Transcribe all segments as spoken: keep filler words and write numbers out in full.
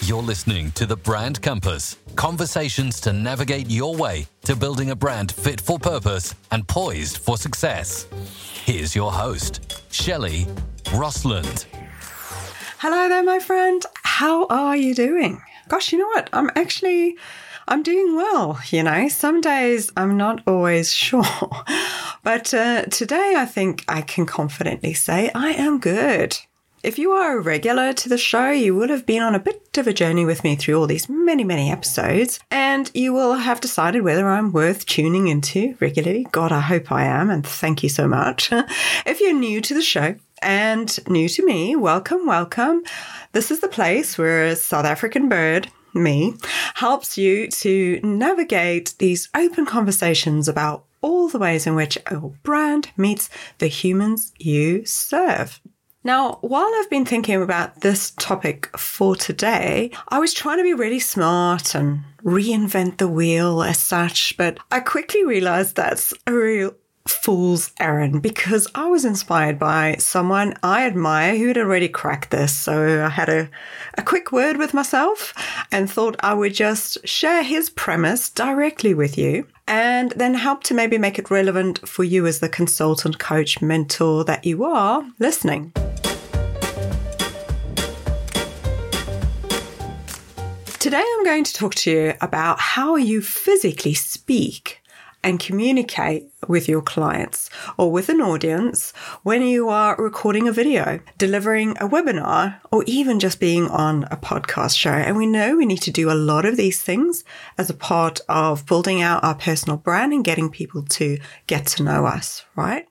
You're listening to The Brand Compass, conversations to navigate your way to building a brand fit for purpose and poised for success. Here's your host, Shelley Rosland. Hello there, my friend. How are you doing? Gosh, you know what? I'm actually, I'm doing well, you know. Some days I'm not always sure. But uh, today I think I can confidently say I am good. If you are a regular to the show, you would have been on a bit of a journey with me through all these many, many episodes, and you will have decided whether I'm worth tuning into regularly. God, I hope I am, and thank you so much. If you're new to the show and new to me, welcome, welcome. This is the place where a South African bird, me, helps you to navigate these open conversations about all the ways in which your brand meets the humans you serve. Now, while I've been thinking about this topic for today, I was trying to be really smart and reinvent the wheel as such, but I quickly realized that's a real fool's errand because I was inspired by someone I admire who had already cracked this. So I had a, a quick word with myself and thought I would just share his premise directly with you and then help to maybe make it relevant for you as the consultant, coach, mentor that you are listening. Today I'm going to talk to you about how you physically speak and communicate with your clients or with an audience when you are recording a video, delivering a webinar, or even just being on a podcast show. And we know we need to do a lot of these things as a part of building out our personal brand and getting people to get to know us, right?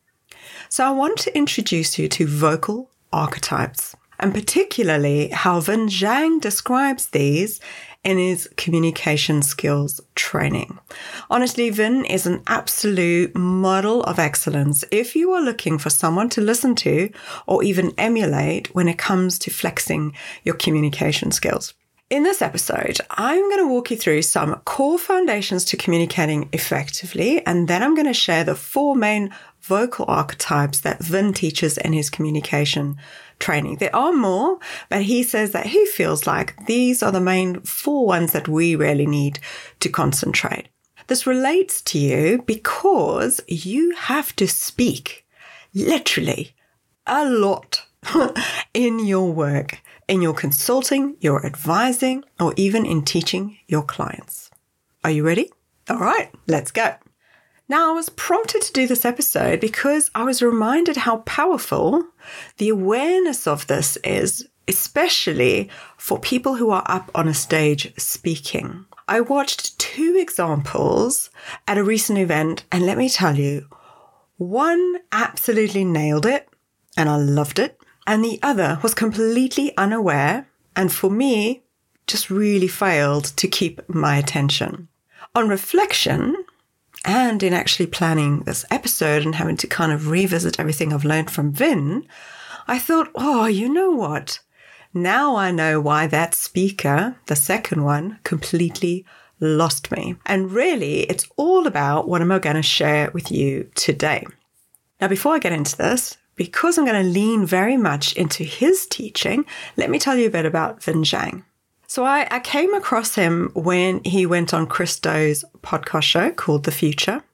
So I want to introduce you to vocal archetypes, and particularly how Vinh Giang describes these in his communication skills training. Honestly, Vinh is an absolute model of excellence if you are looking for someone to listen to or even emulate when it comes to flexing your communication skills. In this episode, I'm going to walk you through some core foundations to communicating effectively, and then I'm going to share the four main vocal archetypes that Vinh teaches in his communication training. There are more, but he says that he feels like these are the main four ones that we really need to concentrate. This relates to you because you have to speak literally a lot in your work, in your consulting, your advising, or even in teaching your clients. Are you ready? All right, let's go. Now, I was prompted to do this episode because I was reminded how powerful the awareness of this is, especially for people who are up on a stage speaking. I watched two examples at a recent event, and let me tell you, one absolutely nailed it, and I loved it, and the other was completely unaware, and for me, just really failed to keep my attention. On reflection, and in actually planning this episode and having to kind of revisit everything I've learned from Vinh, I thought, oh, you know what? Now I know why that speaker, the second one, completely lost me. And really, it's all about what I'm going to share with you today. Now, before I get into this, because I'm going to lean very much into his teaching, let me tell you a bit about Vinh Giang. So I, I came across him when he went on Chris Do's podcast show called The Future.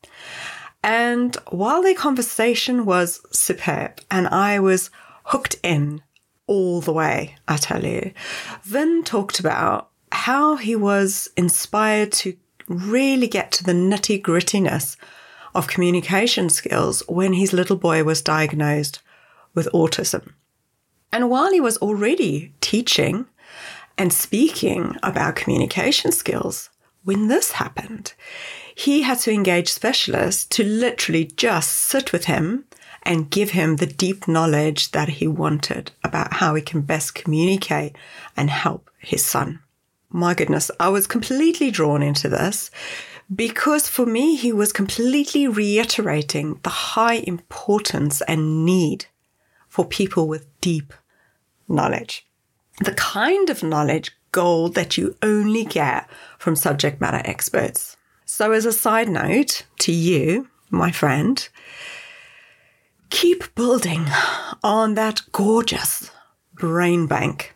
And while their conversation was superb and I was hooked in all the way, I tell you, Vinh talked about how he was inspired to really get to the nitty grittiness of communication skills when his little boy was diagnosed with autism. And while he was already teaching and speaking about communication skills, when this happened, he had to engage specialists to literally just sit with him and give him the deep knowledge that he wanted about how he can best communicate and help his son. My goodness, I was completely drawn into this because for me, he was completely reiterating the high importance and need for people with deep knowledge. The kind of knowledge gold that you only get from subject matter experts. So as a side note to you, my friend, keep building on that gorgeous brain bank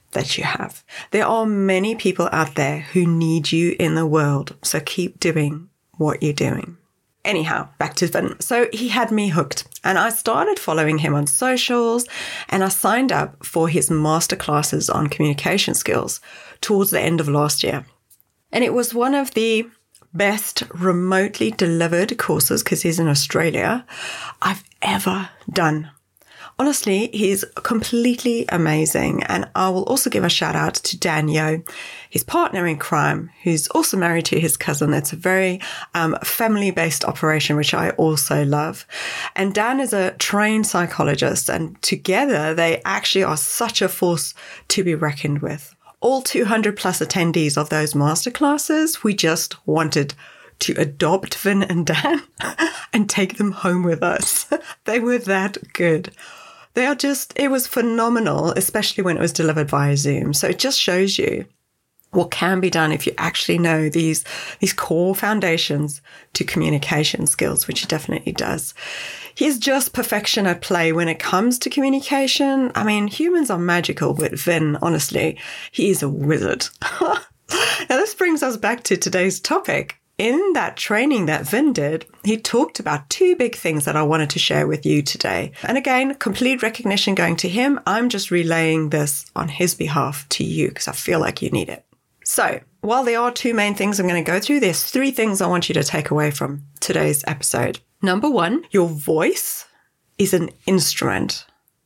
that you have. There are many people out there who need you in the world, so keep doing what you're doing. Anyhow, back to Vin. So he had me hooked, and I started following him on socials, and I signed up for his masterclasses on communication skills towards the end of last year. And it was one of the best remotely delivered courses, because he's in Australia, I've ever done. Honestly, he's completely amazing. And I will also give a shout out to Dan Yo, his partner in crime, who's also married to his cousin. It's a very um, family-based operation, which I also love. And Dan is a trained psychologist, and together they actually are such a force to be reckoned with. All two hundred plus attendees of those masterclasses, we just wanted to adopt Vin and Dan and take them home with us. They were that good. They are just, it was phenomenal, especially when it was delivered via Zoom. So it just shows you what can be done if you actually know these, these core foundations to communication skills, which he definitely does. He's just perfection at play when it comes to communication. I mean, humans are magical, but Vin, honestly, he is a wizard. Now, this brings us back to today's topic. In that training that Vin did, he talked about two big things that I wanted to share with you today. And again, complete recognition going to him. I'm just relaying this on his behalf to you because I feel like you need it. So while there are two main things I'm going to go through, there's three things I want you to take away from today's episode. Number one, your voice is an instrument.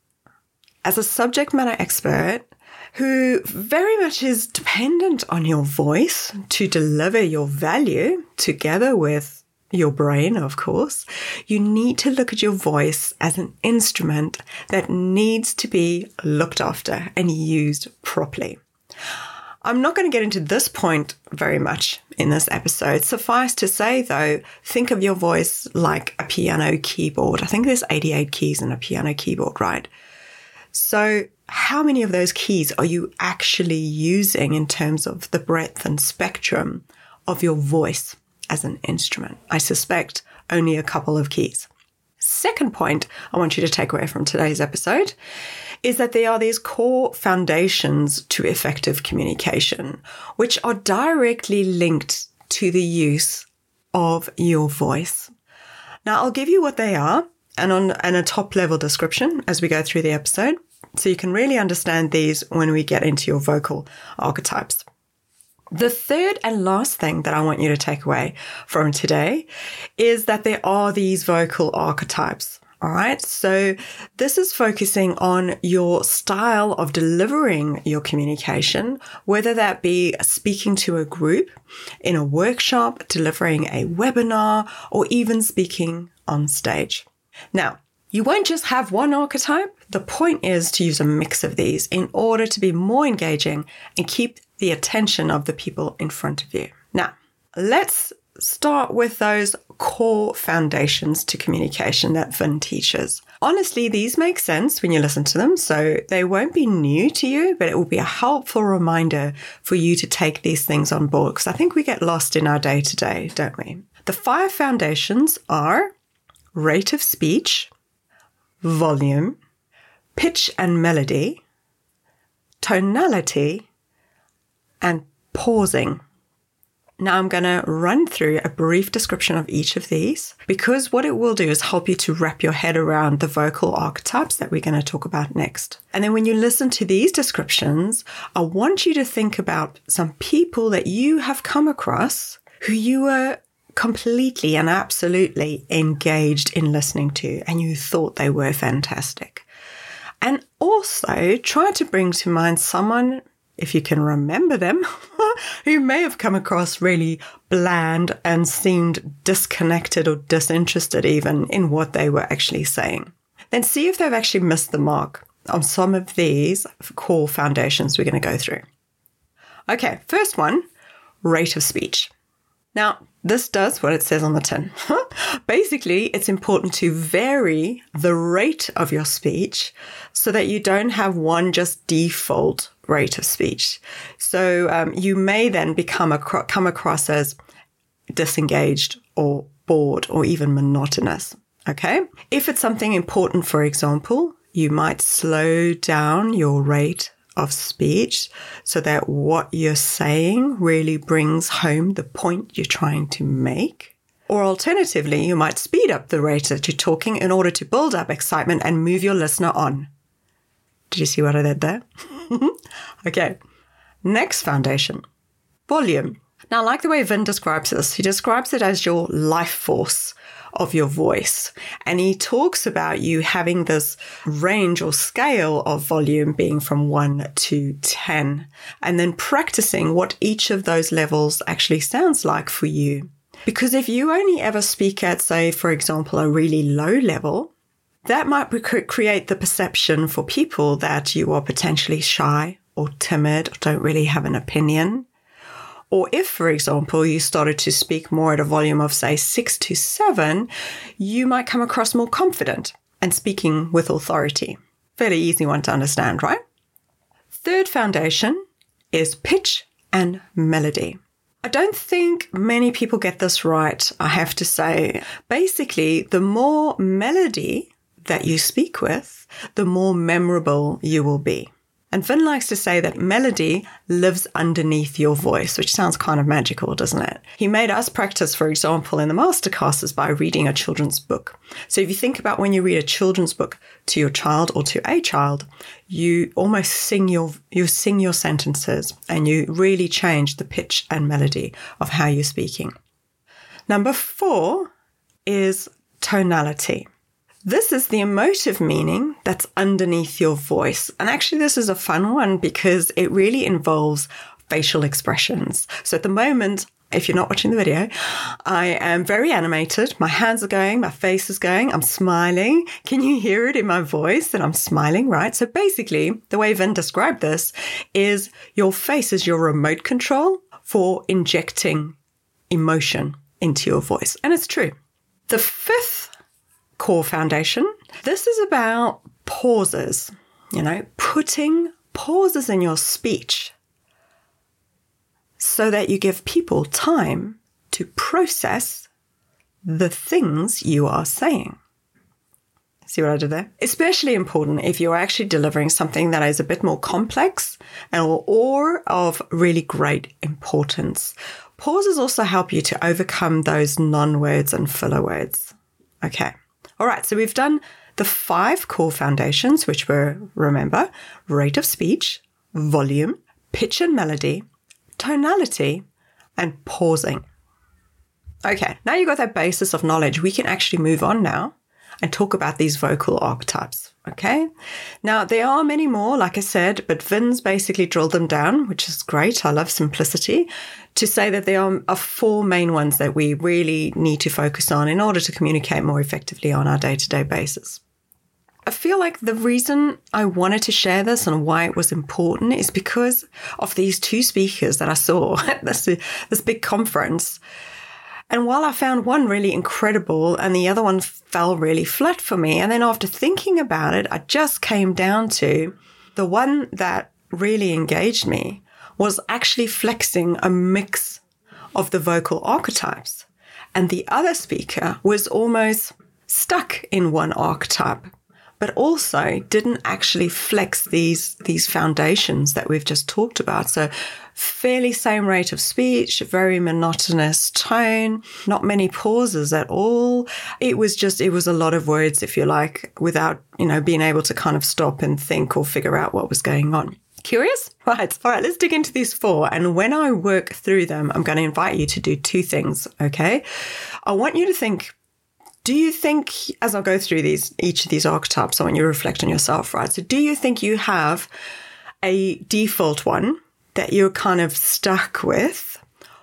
As a subject matter expert, who very much is dependent on your voice to deliver your value together with your brain, of course, you need to look at your voice as an instrument that needs to be looked after and used properly. I'm not going to get into this point very much in this episode. Suffice to say, though, think of your voice like a piano keyboard. I think there's eighty-eight keys in a piano keyboard, right? So how many of those keys are you actually using in terms of the breadth and spectrum of your voice as an instrument? I suspect only a couple of keys. Second point I want you to take away from today's episode is that there are these core foundations to effective communication, which are directly linked to the use of your voice. Now, I'll give you what they are and on and a top level description as we go through the episode, so you can really understand these when we get into your vocal archetypes. The third and last thing that I want you to take away from today is that there are these vocal archetypes. All right. So this is focusing on your style of delivering your communication, whether that be speaking to a group, in a workshop, delivering a webinar, or even speaking on stage. Now, you won't just have one archetype. The point is to use a mix of these in order to be more engaging and keep the attention of the people in front of you. Now, let's start with those core foundations to communication that Vin teaches. Honestly, these make sense when you listen to them, so they won't be new to you, but it will be a helpful reminder for you to take these things on board, because I think we get lost in our day-to-day, don't we? The five foundations are rate of speech, volume, pitch and melody, tonality, and pausing. Now I'm going to run through a brief description of each of these, because what it will do is help you to wrap your head around the vocal archetypes that we're going to talk about next. And then when you listen to these descriptions, I want you to think about some people that you have come across who you were completely and absolutely engaged in listening to, and you thought they were fantastic. And also try to bring to mind someone, if you can remember them, who may have come across really bland and seemed disconnected or disinterested even in what they were actually saying. Then see if they've actually missed the mark on some of these core foundations we're going to go through. Okay, first one, rate of speech. Now, this does what it says on the tin. Basically, it's important to vary the rate of your speech so that you don't have one just default rate of speech. So um, you may then become acro- come across as disengaged or bored or even monotonous. Okay? If it's something important, for example, you might slow down your rate of speech so that what you're saying really brings home the point you're trying to make. Or alternatively, you might speed up the rate that you're talking in order to build up excitement and move your listener on. Did you see what I did there? Okay. Next foundation, volume. Now, I like the way Vin describes this. He describes it as your life force of your voice. And he talks about you having this range or scale of volume being from one to ten, and then practicing what each of those levels actually sounds like for you. Because if you only ever speak at, say, for example, a really low level, that might create the perception for people that you are potentially shy or timid or don't really have an opinion. Or if, for example, you started to speak more at a volume of, say, six to seven, you might come across more confident and speaking with authority. Fairly easy one to understand, right? Third foundation is pitch and melody. I don't think many people get this right, I have to say. Basically, the more melody that you speak with, the more memorable you will be. And Vin likes to say that melody lives underneath your voice, which sounds kind of magical, doesn't it? He made us practice, for example, in the masterclasses by reading a children's book. So if you think about when you read a children's book to your child or to a child, you almost sing your you sing your sentences and you really change the pitch and melody of how you're speaking. Number four is tonality. This is the emotive meaning that's underneath your voice. And actually, this is a fun one because it really involves facial expressions. So at the moment, if you're not watching the video, I am very animated. My hands are going, my face is going, I'm smiling. Can you hear it in my voice that I'm smiling, right? So basically, the way Vin described this is your face is your remote control for injecting emotion into your voice. And it's true. The fifth core foundation. This is about pauses, you know, putting pauses in your speech so that you give people time to process the things you are saying. See what I did there? Especially important if you're actually delivering something that is a bit more complex and or of really great importance. Pauses also help you to overcome those non-words and filler words. Okay. All right, so we've done the five core foundations, which were, remember, rate of speech, volume, pitch and melody, tonality, and pausing. Okay, now you've got that basis of knowledge. We can actually move on now and talk about these vocal archetypes, okay? Now, there are many more, like I said, but Vin's basically drilled them down, which is great. I love simplicity, to say that there are, are four main ones that we really need to focus on in order to communicate more effectively on our day-to-day basis. I feel like the reason I wanted to share this and why it was important is because of these two speakers that I saw at this, this big conference. And while I found one really incredible and the other one fell really flat for me, and then after thinking about it, I just came down to the one that really engaged me was actually flexing a mix of the vocal archetypes. And the other speaker was almost stuck in one archetype, but also didn't actually flex these, these foundations that we've just talked about. So fairly same rate of speech, very monotonous tone, not many pauses at all. It was just, it was a lot of words, if you like, without, you know, being able to kind of stop and think or figure out what was going on. Curious? Right. All right, let's dig into these four. And when I work through them, I'm going to invite you to do two things, okay? I want you to think, do you think, as I go through these, each of these archetypes, I want you to reflect on yourself, right? So do you think you have a default one that you're kind of stuck with?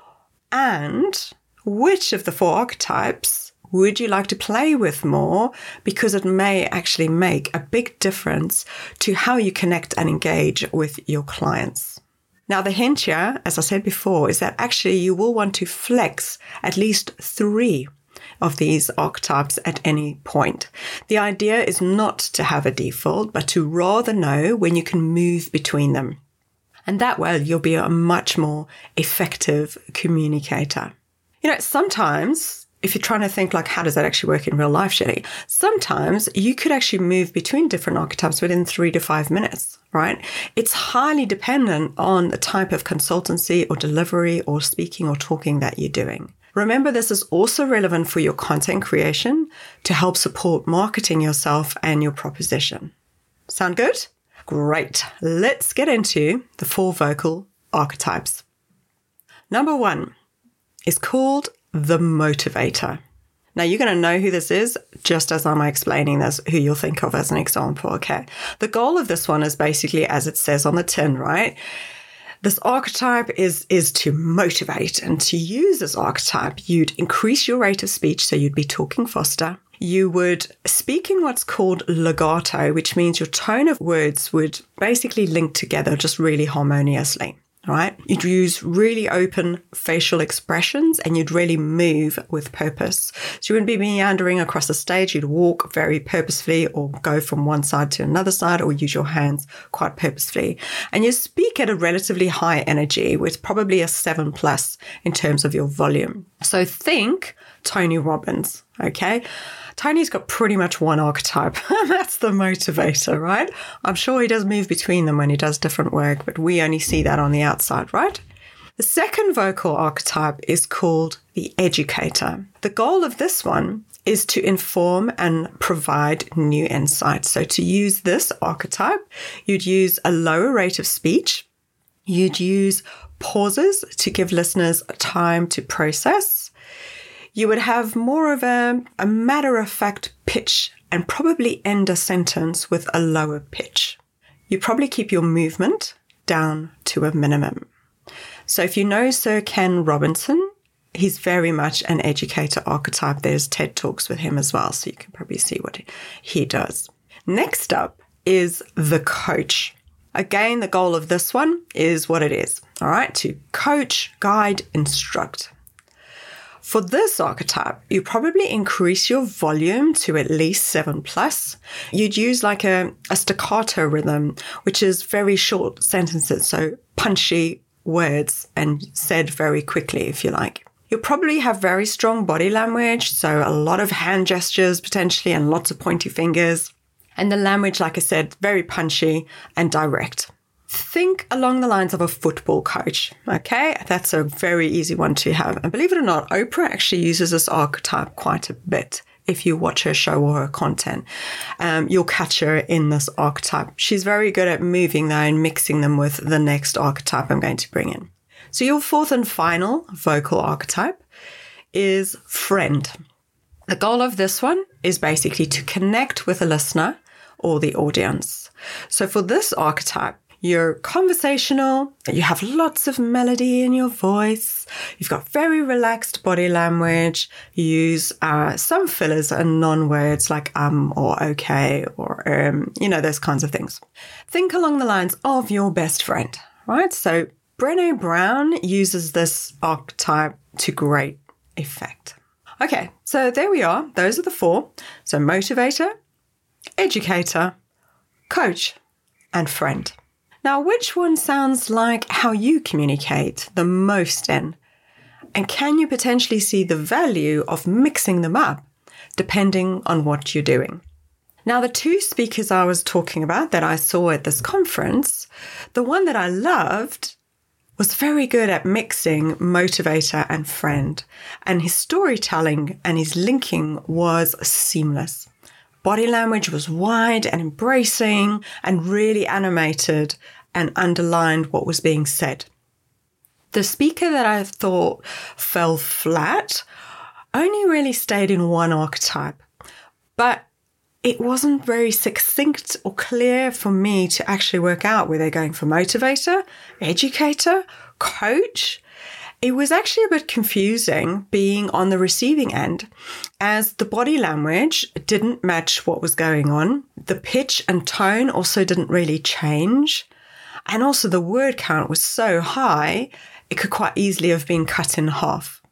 And which of the four archetypes would you like to play with more? Because it may actually make a big difference to how you connect and engage with your clients. Now, the hint here, as I said before, is that actually you will want to flex at least three of these archetypes at any point. The idea is not to have a default, but to rather know when you can move between them. And that way you'll be a much more effective communicator. You know, sometimes if you're trying to think like, how does that actually work in real life, Shelley? Sometimes you could actually move between different archetypes within three to five minutes, right? It's highly dependent on the type of consultancy or delivery or speaking or talking that you're doing. Remember, this is also relevant for your content creation to help support marketing yourself and your proposition. Sound good? Great. Let's get into the four vocal archetypes. Number one is called the motivator. Now, you're going to know who this is just as I'm explaining this, who you'll think of as an example, okay? The goal of this one is basically, as it says on the tin, right? This archetype is, is to motivate, and to use this archetype, you'd increase your rate of speech, so you'd be talking faster. You would speak in what's called legato, which means your tone of words would basically link together just really harmoniously. All right. You'd use really open facial expressions and you'd really move with purpose. So you wouldn't be meandering across the stage. You'd walk very purposefully or go from one side to another side or use your hands quite purposefully. And you speak at a relatively high energy with probably a seven plus in terms of your volume. So think Tony Robbins. Okay. Tony's got pretty much one archetype, and that's the motivator, right? I'm sure he does move between them when he does different work, but we only see that on the outside, right? The second vocal archetype is called the educator. The goal of this one is to inform and provide new insights. So to use this archetype, you'd use a lower rate of speech. You'd use pauses to give listeners time to process. You would have more of a, a matter-of-fact pitch and probably end a sentence with a lower pitch. You probably keep your movement down to a minimum. So if you know Sir Ken Robinson, he's very much an educator archetype. There's TED Talks with him as well, so you can probably see what he does. Next up is the coach. Again, the goal of this one is what it is, all right, to coach, guide, instruct. For this archetype, you probably increase your volume to at least seven plus. You'd use like a, a staccato rhythm, which is very short sentences, so punchy words and said very quickly, if you like. You'll probably have very strong body language, so a lot of hand gestures potentially and lots of pointy fingers. And the language, like I said, very punchy and direct. Think along the lines of a football coach, okay? That's a very easy one to have. And believe it or not, Oprah actually uses this archetype quite a bit. If you watch her show or her content, um, you'll catch her in this archetype. She's very good at moving though and mixing them with the next archetype I'm going to bring in. So your fourth and final vocal archetype is friend. The goal of this one is basically to connect with a listener or the audience. So for this archetype, you're conversational, you have lots of melody in your voice, you've got very relaxed body language, you use uh, some fillers and non-words like um or okay or um, you know, those kinds of things. Think along the lines of your best friend, right? So Brené Brown uses this archetype to great effect. Okay, so there we are. Those are the four. So motivator, educator, coach, and friend. Now, which one sounds like how you communicate the most in? And can you potentially see the value of mixing them up depending on what you're doing? Now, the two speakers I was talking about that I saw at this conference, the one that I loved was very good at mixing motivator and friend, and his storytelling and his linking was seamless. Body language was wide and embracing and really animated and underlined what was being said. The speaker that I thought fell flat only really stayed in one archetype, but it wasn't very succinct or clear for me to actually work out were they going for motivator, educator, coach. It was actually a bit confusing being on the receiving end, as the body language didn't match what was going on. The pitch and tone also didn't really change. And also the word count was so high, it could quite easily have been cut in half.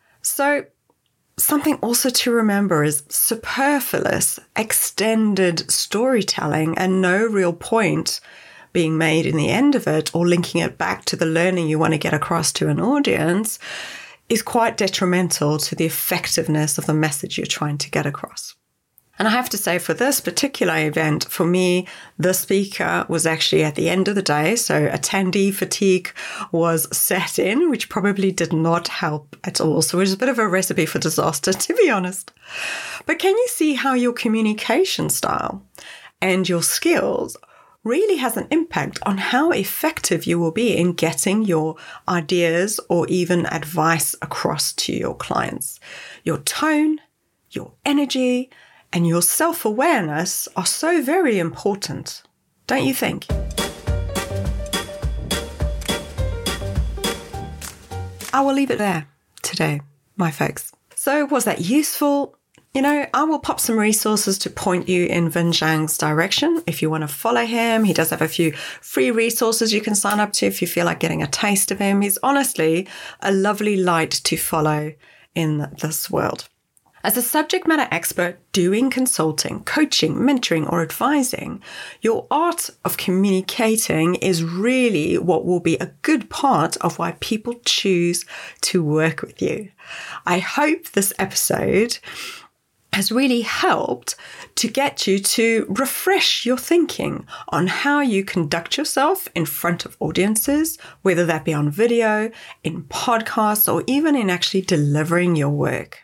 So something also to remember is superfluous, extended storytelling and no real point being made in the end of it or linking it back to the learning you want to get across to an audience is quite detrimental to the effectiveness of the message you're trying to get across. And I have to say, for this particular event, for me, the speaker was actually at the end of the day. So attendee fatigue was set in, which probably did not help at all. So it was a bit of a recipe for disaster, to be honest. But can you see how your communication style and your skills really has an impact on how effective you will be in getting your ideas or even advice across to your clients? Your tone, your energy, and your self-awareness are so very important, don't you think? I will leave it there today, my folks. So was that useful? You know, I will pop some resources to point you in Vinh Giang's direction if you want to follow him. He does have a few free resources you can sign up to if you feel like getting a taste of him. He's honestly a lovely light to follow in this world. As a subject matter expert doing consulting, coaching, mentoring, or advising, your art of communicating is really what will be a good part of why people choose to work with you. I hope this episode has really helped to get you to refresh your thinking on how you conduct yourself in front of audiences, whether that be on video, in podcasts, or even in actually delivering your work.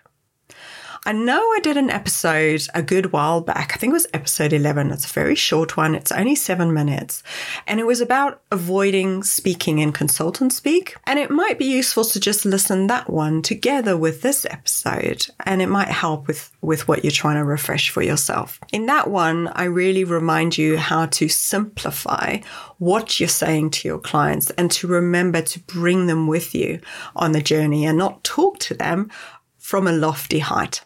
I know I did an episode a good while back. I think it was episode eleven. It's a very short one. It's only seven minutes. And it was about avoiding speaking in consultant speak. And it might be useful to just listen that one together with this episode. And it might help with, with what you're trying to refresh for yourself. In that one, I really remind you how to simplify what you're saying to your clients and to remember to bring them with you on the journey and not talk to them from a lofty height.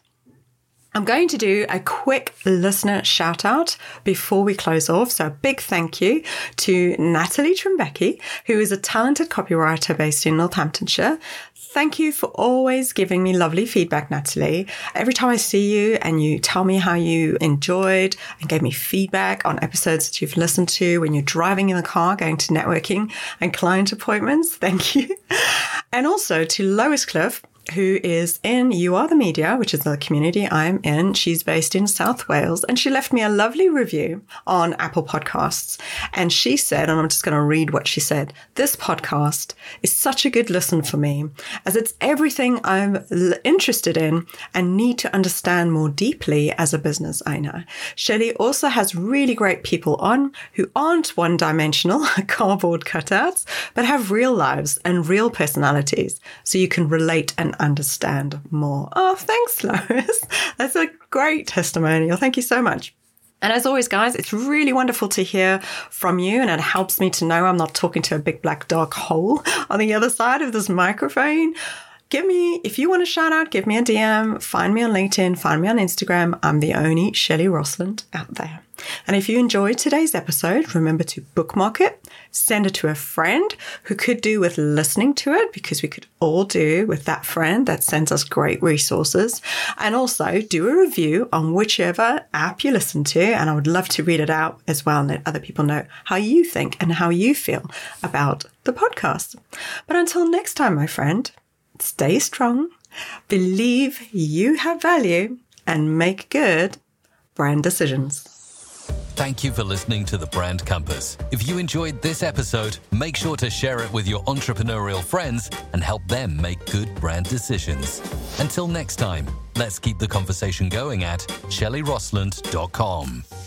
I'm going to do a quick listener shout out before we close off. So a big thank you to Natalie Trimbecki, who is a talented copywriter based in Northamptonshire. Thank you for always giving me lovely feedback, Natalie. Every time I see you and you tell me how you enjoyed and gave me feedback on episodes that you've listened to when you're driving in the car, going to networking and client appointments, thank you. And also to Lois Cliff, who is in You Are the Media, which is the community I'm in. She's based in South Wales, and she left me a lovely review on Apple Podcasts. And she said, and I'm just going to read what she said, "This podcast is such a good listen for me, as it's everything I'm interested in and need to understand more deeply as a business owner. Shelley also has really great people on who aren't one-dimensional cardboard cutouts, but have real lives and real personalities, so you can relate and understand more." Oh, thanks, Lois. That's a great testimonial. Thank you so much. And as always, guys, it's really wonderful to hear from you, and it helps me to know I'm not talking to a big black dark hole on the other side of this microphone. Give me, if you want to shout out, give me a D M, find me on LinkedIn, find me on Instagram. I'm the only Shelley Rosland out there. And if you enjoyed today's episode, remember to bookmark it, send it to a friend who could do with listening to it, because we could all do with that friend that sends us great resources. And also do a review on whichever app you listen to. And I would love to read it out as well and let other people know how you think and how you feel about the podcast. But until next time, my friend, stay strong, believe you have value, and make good brand decisions. Thank you for listening to The Brand Compass. If you enjoyed this episode, make sure to share it with your entrepreneurial friends and help them make good brand decisions. Until next time, let's keep the conversation going at shelley rosland dot com.